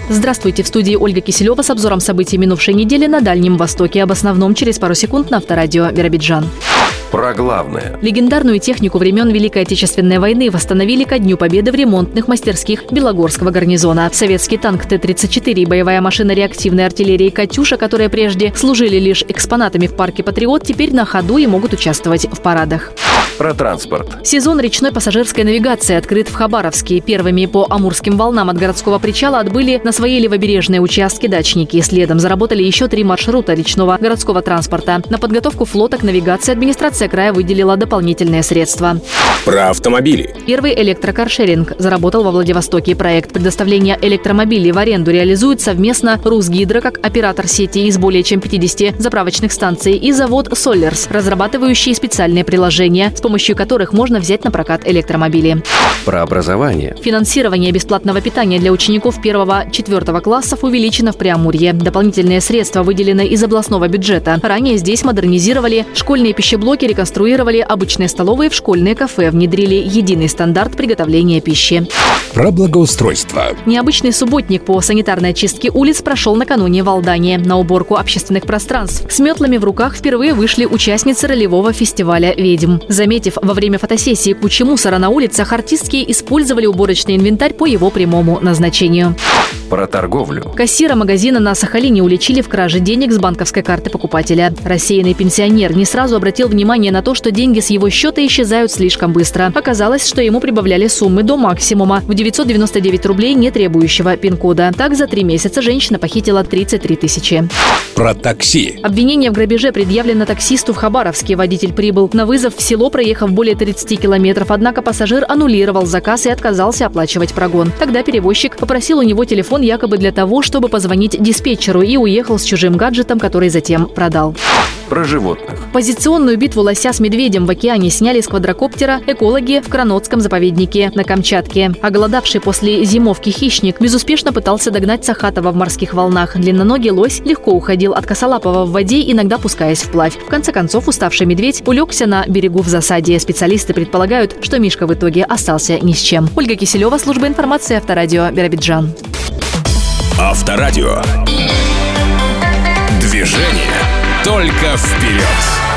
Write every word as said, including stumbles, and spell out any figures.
Здравствуйте, в студии Ольга Киселева с обзором событий минувшей недели на Дальнем Востоке. Об основном через пару секунд на Авторадио Биробиджан. Про главное. Легендарную технику времен Великой Отечественной войны восстановили ко Дню Победы в ремонтных мастерских Белогорского гарнизона. Советский танк Т тридцать четыре и боевая машина реактивной артиллерии «Катюша», которые прежде служили лишь экспонатами в парке «Патриот», теперь на ходу и могут участвовать в парадах. Про транспорт. Сезон речной пассажирской навигации открыт в Хабаровске. Первыми по Амурским волнам от городского причала отбыли на свои левобережные участки дачники. Следом заработали еще три маршрута речного городского транспорта. На подготовку флота к навигации администрация края выделила дополнительные средства. Про автомобили. Первый электрокаршеринг заработал во Владивостоке. Проект предоставления электромобилей в аренду реализует совместно Русгидро как оператор сети из более чем пятидесяти заправочных станций и завод Solers, разрабатывающий специальные приложения, с помощью которых можно взять на прокат электромобили. Про образование. Финансирование бесплатного питания для учеников первого-четвертого классов увеличено в Преамурье. Дополнительные средства выделены из областного бюджета. Ранее здесь модернизировали школьные пищеблоки, реконструировали обычные столовые в школьные кафе, внедрили единый стандарт приготовления пищи. Про благоустройство. Необычный субботник по санитарной очистке улиц прошел накануне в Алдане. На уборку общественных пространств с метлами в руках впервые вышли участницы ролевого фестиваля «Ведьм». Заметив во время фотосессии кучу мусора на улицах, артистки использовали уборочный инвентарь по его прямому назначению. Про торговлю. Кассира магазина на Сахалине уличили в краже денег с банковской карты покупателя. Рассеянный пенсионер не сразу обратил внимание на то, что деньги с его счета исчезают слишком быстро. Оказалось, что ему прибавляли суммы до максимума в девятьсот девяносто девять рублей, не требующего пин-кода. Так, за три месяца женщина похитила тридцать три тысячи. Про такси. Обвинение в грабеже предъявлено таксисту в Хабаровске. Водитель прибыл на вызов в село, проехав более тридцати километров, однако пассажир аннулировал заказ и отказался оплачивать прогон. Тогда перевозчик попросил у него телефон якобы для того, чтобы позвонить диспетчеру, и уехал с чужим гаджетом, который затем продал. Про животных. Позиционную битву лося с медведем в океане сняли с квадрокоптера экологи в Кранотском заповеднике на Камчатке. Оголодавший после зимовки хищник безуспешно пытался догнать Сахатова в морских волнах. Длинноногий лось легко уходил от косолапого в воде, иногда пускаясь вплавь. В конце концов, уставший медведь улегся на берегу в засаде. Специалисты предполагают, что Мишка в итоге остался ни с чем. Ольга Киселева, служба информации, Авторадио Биробиджан. Авторадио. Движение только вперед.